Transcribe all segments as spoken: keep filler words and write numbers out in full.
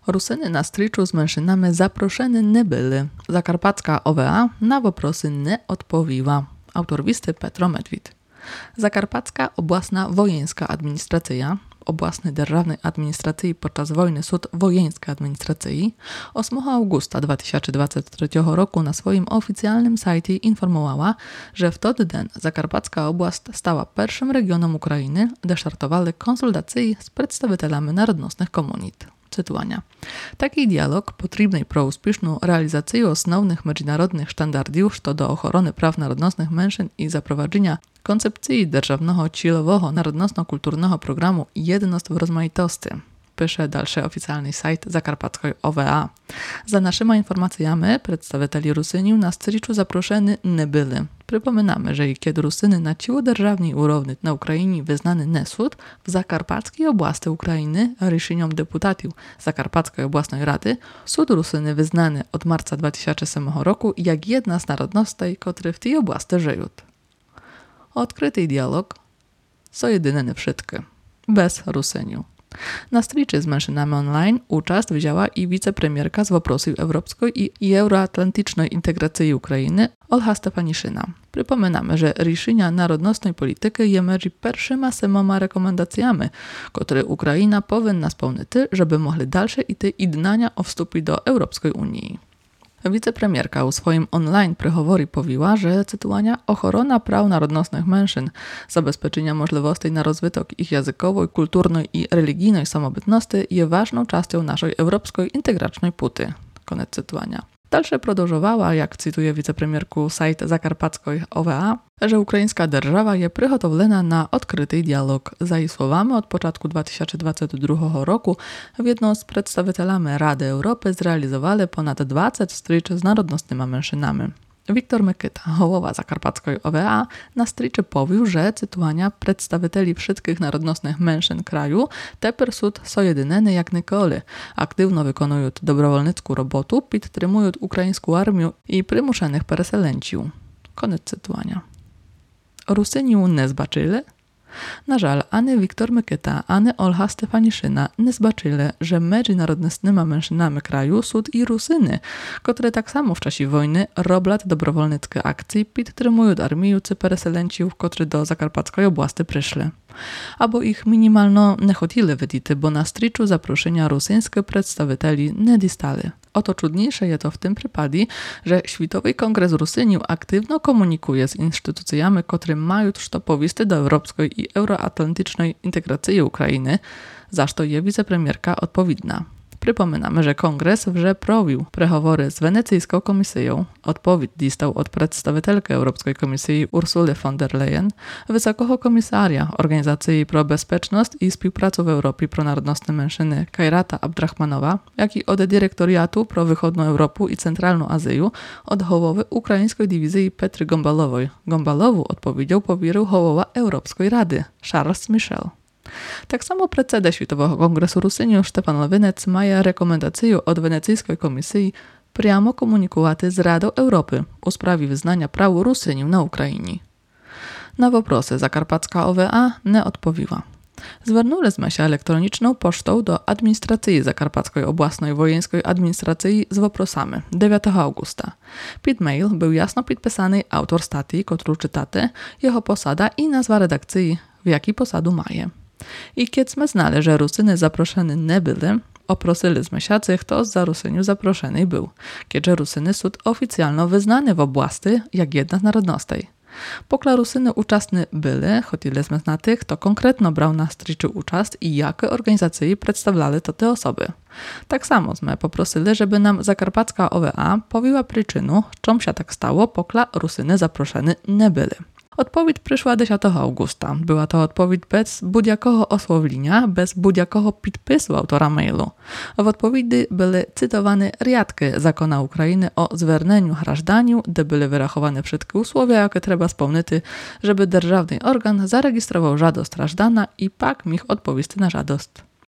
Rusyny na striczu z mężczyznami zaproszeni nie byli. Zakarpacka O W A na woprosy nie odpowiła. Autor listy Petro Medwid. Zakarpacka Oblastna Wojeńska Administracja, Oblastnej Державnej Administracji podczas wojny Sud Wojeńskiej Administracji ósmego augusta dwa tysiące dwudziestego trzeciego roku na swoim oficjalnym sajcie informowała, że w ten dzień Zakarpacka Oblast stała pierwszym regionem Ukrainy, gdzie startowały konsultacje z przedstawicielami narodnostnych komunit. Cytowania. Taki dialog potrzebny pro uspieszną realizację osnovnych międzynarodnych standardów co do ochrony praw narodnostnych mężczyzn i zaprowadzenia koncepcji державного cieľového narodnostno-kulturnego programu Jedność w rozmaitosti, pisze dalszy oficjalny sajt Zakarpackiej O W A. Za naszymi informacjami przedstawiciele Rusyniów na striczu zaproszeni nie byli. Przypominamy, że kiedy Rusyny na ciłodержавnej urowni na Ukrainie wyznany nie sud, w Zakarpackiej Oblasti Ukrainy решенiem deputatów Zakarpackiej Oblastnej Rady sud Rusyny wyznany od marca dwa tysiące siódmego roku jak jedna z narodностей, które w tej oblasti żyją. Odkryty dialog są jedyne wszystkie, bez Rusyniów. Na striczy z mężczyznami online uczest wzięła i wicepremierka z wопросów europejskiej i euroatlantycznej integracji Ukrainy Olha Stefaniszyna. Przypominamy, że решenia narodnostnej polityki je między pierwszymi siedmioma rekomendacjami, które Ukraina powinna spełnić, żeby mogli dalsze iść i dnania o wstupie do Europejskiej Unii. Wicepremierka u swoim online prehowory powiła, że cytowania ochrona praw narodnostnych mężczyzn, zabezpieczenia możliwości na rozwytok ich językowej, kulturnej i religijnej samobytności jest ważną częścią naszej europejskiej integracznej puty. Koniec cytowania. Dalsze продовжувała, jak cytuje wicepremierku sajt Zakarpackiej O W A, że ukraińska держава jest przygotowana na odkryty dialog. Za jej słowami od początku dwa tysiące dwudziestego drugiego roku w jedno z przedstawicielami Rady Europy zrealizowali ponad dwadzieścia stryczy z narodnostnymi mężczyznami. Wiktor Mykyta, głowa Zakarpackiej O W A, na striczy powił, że cytowania przedstawicieli wszystkich narodnostnych mężczyzn kraju teper sud są jedyne jak nikoли. Aktywno wykonują dobrowolnicką robotę, podtrzymują ukraińską armię i przymuszonych pereselęciów. Koniec cytowania. Rusyniów nie zbaczyli? Na żal, ani Wiktor Mykyta, ani Olha Stefaniszyna nie zbaczyli, że między narodnostnymi mężczyznami kraju są i Rusyny, które tak samo w czasie wojny robią dobrowolnickie akcje, podtrzymują armię czy pereselęciów, którzy do Zakarpackiej oblasti przyszli. Albo ich minimalno nie chcieli widzieć, bo na striczu zaproszenia rosyjskie przedstawicieli nie dostali. Oto trudniejsze jest to w tym przypadku, że Światowy Kongres Rusyniów aktywno komunikuje z instytucjami, które mają co powiedzieć do europejskiej i euroatlantycznej integracji Ukrainy, za co jest wicepremierka odpowiednia. Przypominamy, że Kongres wrze prowił prehowory z Wenecyjską Komisją. Odpowiedź dostał od przedstawicielki Europejskiej Komisji Ursuli von der Leyen, Wysokiego Komisarza Organizacji pro Bezpieczność i Współpracę w Europie pro narodnostne mężczyzny Kajrata Abdrachmanowa, jak i od dyrektoriatu pro Wychodną Europę i Centralną Azję od głowy ukraińskiej dywizji Petry Gombalowej. Gombalowu odpowiedział powierzył głowa Europejskiej Rady Charles Michel. Tak samo predseda Światowego Kongresu Rusyniów Stefan Lewinec ma rekomendację od Wenecyjskiej Komisji priamo komunikować z Radą Europy w sprawie wyznania praw Rusyniów na Ukrainie. Na woprosy Zakarpacka O W A nie odpowiła. Zwernuli się elektroniczną pocztą do administracji Zakarpackiej Oblastnej Wojeńskiej Administracji z woprosami dziewiątego augusta. Pod mail był jasno podpisany autor statii, którą czytacie, jego posada i nazwa redakcji, w jakiej posadu maje. I kiedyśmy znali, że Rusyny zaproszeni nie byli, oprosiliśmy się, kto za Rusyniów zaproszony był, kiedy Rusyny są oficjalnie wyznane w oblasti jak jedna z narodностей. Pokla Rusyny uczestni byli, chcieliśmy znać, kto konkretno brał na striczu uczest i jakie organizacje przedstawiali to te osoby. Tak samo sme poprosili, żeby nam Zakarpacka O W A powiła przyczynę, czym się tak stało, pokla Rusyny zaproszeni nie byli. Odpowiedź przyszła dziesiątego augusta. Była to odpowiedź bez budjakiego osłowienia, bez budjakiego podpisu autora mailu. W odpowiedzi były cytowane riadki zakona Ukrainy o zwernieniu grażdaniu, gdzie były wyrachowane wszystkie usłowia, jakie trzeba spełnić, żeby державny organ zarejestrował żadost grażdana i pak mógł odpowiedzieć na żadost.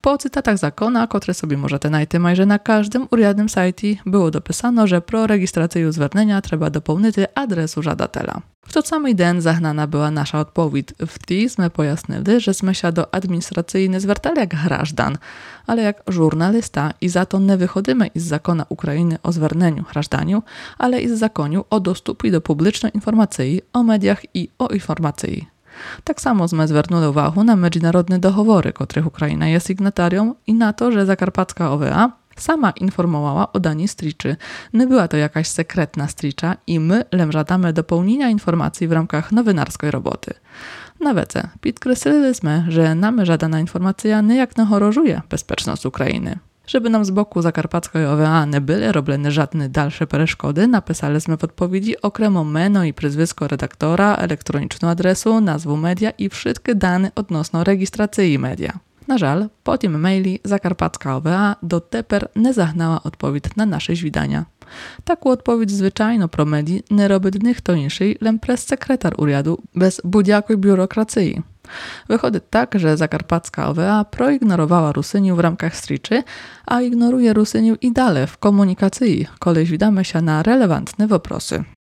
Po cytatach zakona, które sobie możecie znайти майже na każdym urядnym sajcie, było dopisano, że pro rejestrację zвернення trzeba dopełnić adresu żadatela. W to samej den zagnana była nasza odpowiedź. W tej sme pojasnili, że sme się do administracji nie zwracali jak grażdan, ale jak żurnalista i za to nie wychodzimy z zakona Ukrainy o zверненню grażdaniu, ale z zakonu o dostępie do publicznej informacji o mediach i o informacji. Tak samo sme zвернули увагу na międzynarodne dohowory, których Ukraina jest sygnatarią i na to, że Zakarpacka O W A sama informowała o danej striczy. Nie była to jakaś sekretna stricza i my lem żadamy dopełnienia informacji w ramach nowinarskiej roboty. Na wece, podkreśliliśmy, że namy żadana informacja niejak nahorożuje bezpieczność Ukrainy. Żeby nam z boku Zakarpackiej O W A nie były robione żadne dalsze przeszkody, napisaliśmy w odpowiedzi okremo meno i przyzwisko redaktora, elektroniczną adresu, nazwę media i wszystkie dane odnośnie rejestracji media. Na żal, po tym maili Zakarpacka O W A do teper nie zagnała odpowiedź na nasze żwidania. Taką odpowiedź zwyczajno pro medii nie robi nikt inszy, lem pres sekretar urjadu bez budziakiej biurokracji. Wychodzi tak, że Zakarpacka O W A proignorowała Rusyniów w ramach striczy, a ignoruje Rusyniów i dalej w komunikacji, kolej widamy się na relevantne wопросы.